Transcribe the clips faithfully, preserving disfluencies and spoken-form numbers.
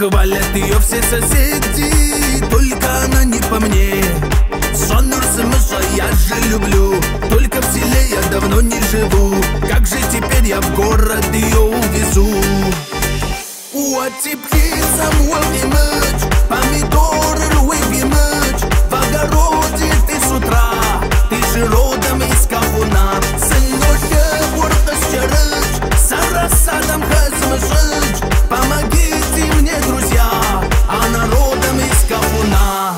Хвалят ее все соседи, только она не по мне. Жанр смысла я же люблю, только в селе я давно не живу. Как же теперь я в город ее увезу? Вот и птица мой меч, помидоры рвы меч. В огороде ты с утра, ты же родом из Кавуна. Сыночек, гордо стеречь, с рассадом хазмышич. Помогите мне, друзья, она родом из Кавуна.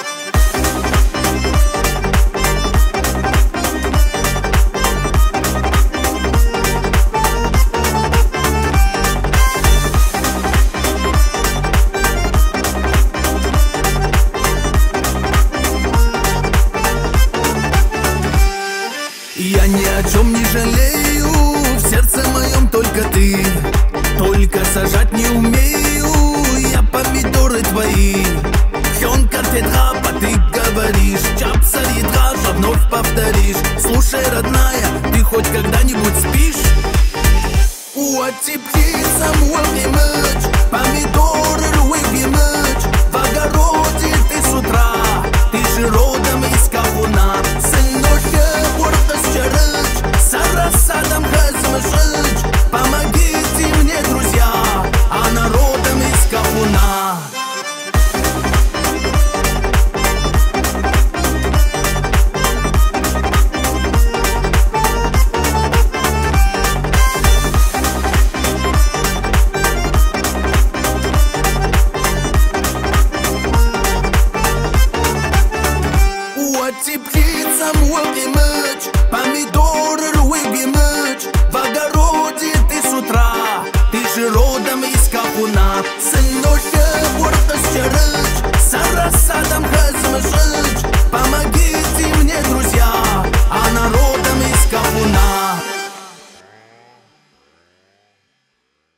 Я ни о чем не жалею, в сердце моем только ты. Только сажать не умею я помидоры твои. Хён катедрапа, ты говоришь, чапсар едража, вновь повторишь. Слушай, родная, ты хоть когда-нибудь спишь? У птица мой меч,